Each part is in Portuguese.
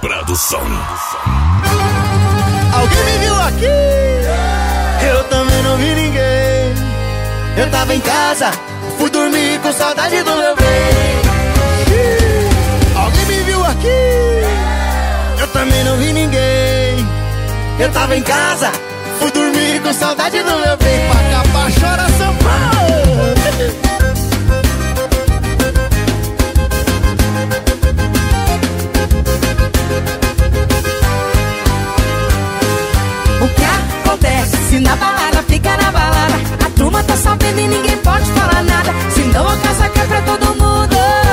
Produção. Alguém me viu aqui? Eu também não vi ninguém. Eu tava em casa, fui dormir com saudade do meu bem. Alguém me viu aqui? Eu também não vi ninguém. Eu tava em casa, fui dormir com saudade do meu bem. Pra acabar, chora São Paulo. O que acontece se na balada fica na balada? A turma tá sabendo e ninguém pode falar nada. Senão a casa cai pra todo mundo.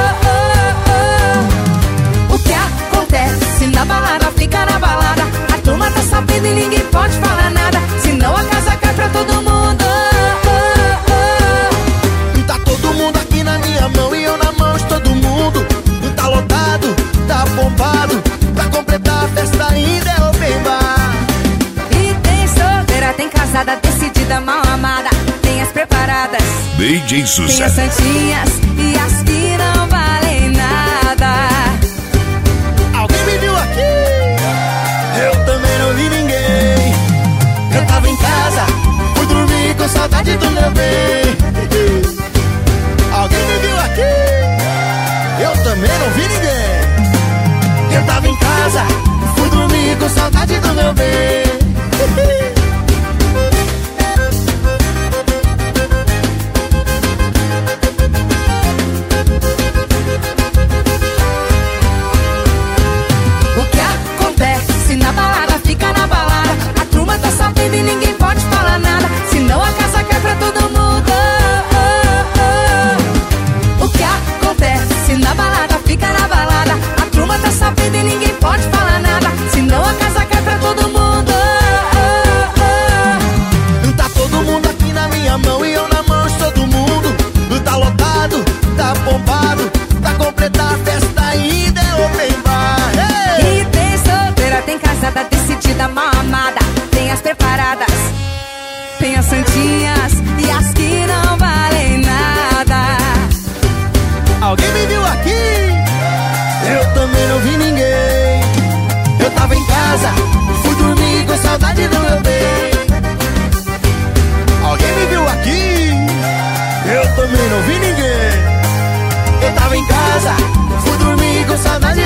O que acontece se na balada fica na balada? A turma tá sabendo e ninguém pode falar nada. Senão a casa cai pra todo mundo. Tá todo mundo aqui na minha mão e eu na mão de todo mundo. Tá lotado, tá bombado. Pra completar a festa ainda é open bar. Tem casada, decidida, mal amada. Tem as preparadas, DJ tem Sucesso. as santinhas e as que não valem nada. Alguém me viu aqui? Eu também não vi ninguém. Eu tava em casa, fui dormir com saudade do meu bem. Alguém me viu aqui? Eu também não vi ninguém. Eu tava em casa, fui dormir com saudade do meu bem. Na balada, fica na balada. A turma tá sabendo e ninguém pode falar nada. Senão a casa cai pra todo mundo. O que acontece na balada, fica na balada. A turma tá sabendo e ninguém pode falar nada. Senão a casa cai pra todo mundo. Tá todo mundo aqui na minha mão e eu na mão de todo mundo. Tá lotado, tá bombado. Pra completar a festa ainda é open bar. Hey! E tem solteira, tem casada, decidida, mal amada. Tem as preparadas, tem as santinhas e as que não valem nada. Alguém me viu aqui? Eu também não vi ninguém. Eu tava em casa, fui dormir com saudade do meu bem. Alguém me viu aqui? Eu também não vi ninguém. Eu tava em casa, fui dormir com saudade